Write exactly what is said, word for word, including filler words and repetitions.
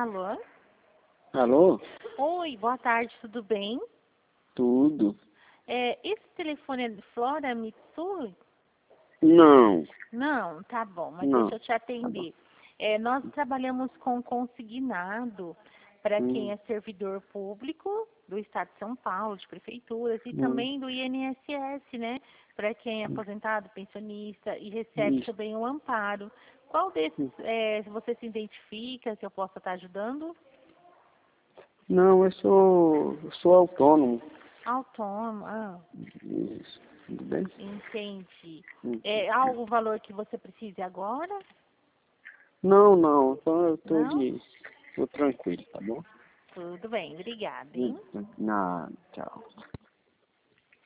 Alô? Alô? Oi, boa tarde, tudo bem? Tudo? É, esse telefone é de Flora Mitsui? Não, Não, tá bom, mas não. deixa eu te Tá bom. atender. É, nós trabalhamos com consignado para quem Hum, é servidor público do Estado de São Paulo, de prefeituras, e hum, também do I N S S, né? Para quem é hum, aposentado, pensionista e recebe isso. também o amparo. Qual desses Hum. é, você se identifica que eu possa estar ajudando? Não, eu sou, eu sou autônomo. Autônomo, ah, Isso. Tudo bem? entendi. Hum. É algum valor que você precise agora? Não, não. Então eu tô Não? de. Tô tranquilo, tá bom? Tudo bem, obrigada, Hum, hein? hum. Nada, tchau.